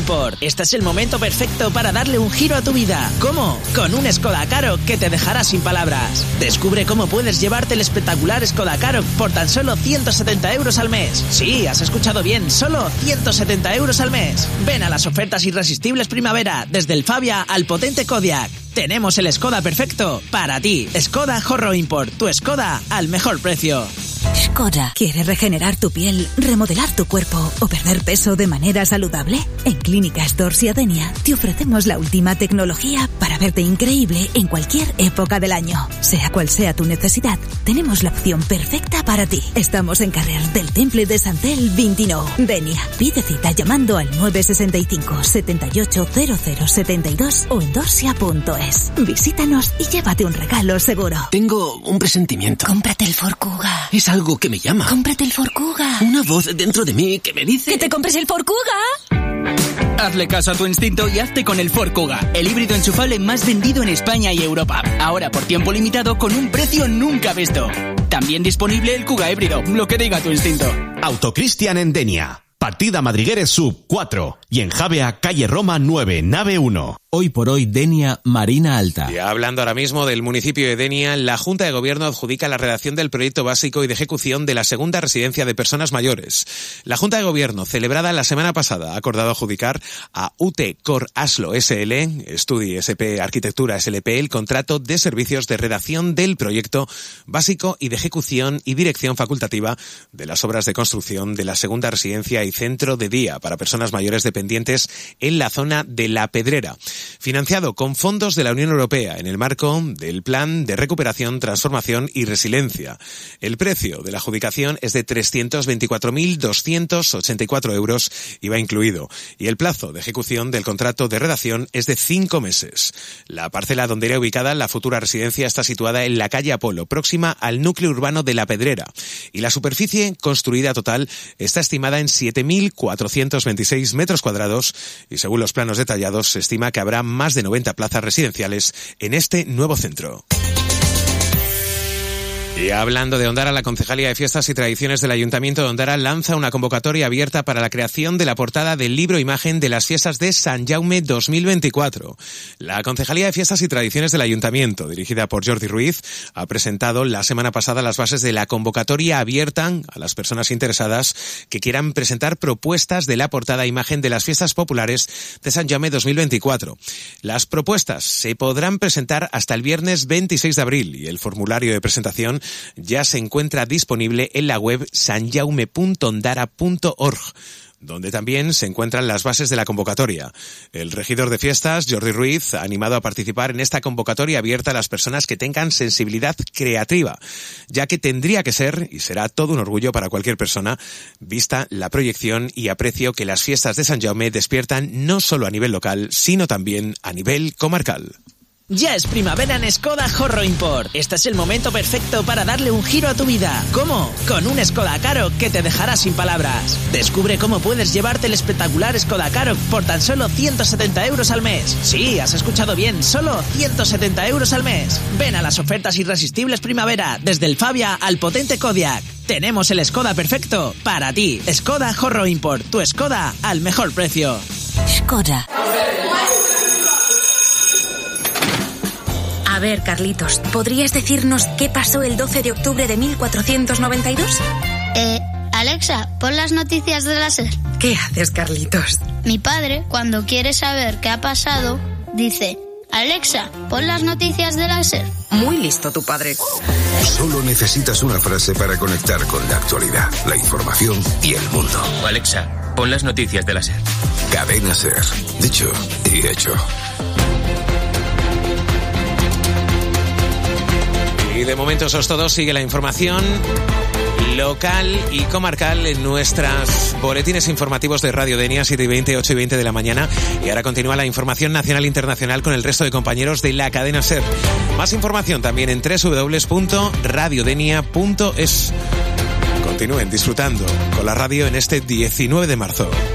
Import. Este es el momento perfecto para darle un giro a tu vida. ¿Cómo? Con un Skoda Karoq que te dejará sin palabras. Descubre cómo puedes llevarte el espectacular Skoda Karoq por tan solo 170 euros al mes. Sí, has escuchado bien, solo 170 euros al mes. Ven a las ofertas irresistibles primavera, desde el Fabia al potente Kodiaq. Tenemos el Skoda perfecto para ti. Skoda Horro Import, tu Skoda al mejor precio. Skoda, ¿quieres regenerar tu piel, remodelar tu cuerpo o perder peso de manera saludable? En Clínicas Dorsia Denia te ofrecemos la última tecnología para verte increíble en cualquier época del año. Sea cual sea tu necesidad, tenemos la opción perfecta para ti. Estamos en Carrer del Temple de Santel 29, Denia. Pide cita llamando al 965 78 0072 o en dorsia.es. Visítanos y llévate un regalo seguro. Tengo un presentimiento. Cómprate el Ford Kuga. Es algo que me llama. Cómprate el Ford Kuga. Una voz dentro de mí que me dice... ¡Que te compres el Ford Kuga! Hazle caso a tu instinto y hazte con el Ford Kuga, el híbrido enchufable más vendido en España y Europa. Ahora por tiempo limitado con un precio nunca visto. También disponible el Kuga híbrido, lo que diga tu instinto. Autocristian en Denia. Partida Madrigueres Sub 4 y en Javea, calle Roma 9, nave 1. Hoy por hoy, Denia, Marina Alta. Y hablando ahora mismo del municipio de Denia, la Junta de Gobierno adjudica la redacción del proyecto básico y de ejecución de la segunda residencia de personas mayores. La Junta de Gobierno, celebrada la semana pasada, ha acordado adjudicar a UT Cor Aslo SL, Estudi SP Arquitectura SLP, el contrato de servicios de redacción del proyecto básico y de ejecución y dirección facultativa de las obras de construcción de la segunda residencia y centro de día para personas mayores dependientes en la zona de La Pedrera, financiado con fondos de la Unión Europea en el marco del Plan de Recuperación, Transformación y Resiliencia. El precio de la adjudicación es de 324.284 euros, IVA incluido, y el plazo de ejecución del contrato de redacción es de 5 meses. La parcela donde irá ubicada la futura residencia está situada en la calle Apolo, próxima al núcleo urbano de La Pedrera, y la superficie construida total está estimada en 7.426 metros cuadrados, y según los planos detallados se estima que habrá más de 90 plazas residenciales en este nuevo centro. Y hablando de Ondara, la Concejalía de Fiestas y Tradiciones del Ayuntamiento de Ondara lanza una convocatoria abierta para la creación de la portada del libro imagen de las fiestas de Sant Jaume 2024. La Concejalía de Fiestas y Tradiciones del Ayuntamiento, dirigida por Jordi Ruiz, ha presentado la semana pasada las bases de la convocatoria abierta a las personas interesadas que quieran presentar propuestas de la portada imagen de las fiestas populares de Sant Jaume 2024. Las propuestas se podrán presentar hasta el viernes 26 de abril y el formulario de presentación ya se encuentra disponible en la web sanjaume.ondara.org, donde también se encuentran las bases de la convocatoria. El regidor de fiestas, Jordi Ruiz, ha animado a participar en esta convocatoria abierta a las personas que tengan sensibilidad creativa, ya que tendría que ser, y será todo un orgullo para cualquier persona, vista la proyección y aprecio que las fiestas de Sant Jaume despiertan no solo a nivel local, sino también a nivel comarcal. Ya es primavera en Skoda Horro Import. Este es el momento perfecto para darle un giro a tu vida. ¿Cómo? Con un Skoda Karoq que te dejará sin palabras. Descubre cómo puedes llevarte el espectacular Skoda Karoq por tan solo 170 euros al mes. Sí, has escuchado bien, solo 170 euros al mes. Ven a las ofertas irresistibles primavera, desde el Fabia al potente Kodiaq. Tenemos el Skoda perfecto para ti. Skoda Horro Import, tu Skoda al mejor precio. Skoda. A ver, Carlitos, ¿podrías decirnos qué pasó el 12 de octubre de 1492? Alexa, pon las noticias de la SER. ¿Qué haces, Carlitos? Mi padre, cuando quiere saber qué ha pasado, dice: Alexa, pon las noticias de la SER. Muy listo tu padre. Solo necesitas una frase para conectar con la actualidad, la información y el mundo. Alexa, pon las noticias de la SER. Cadena SER. Dicho y hecho. Y de momento eso es todo. Sigue la información local y comarcal en nuestros boletines informativos de Radio Denia, 7:20, 8:20 de la mañana. Y ahora continúa la información nacional e internacional con el resto de compañeros de la cadena SER. Más información también en www.radiodenia.es. Continúen disfrutando con la radio en este 19 de marzo.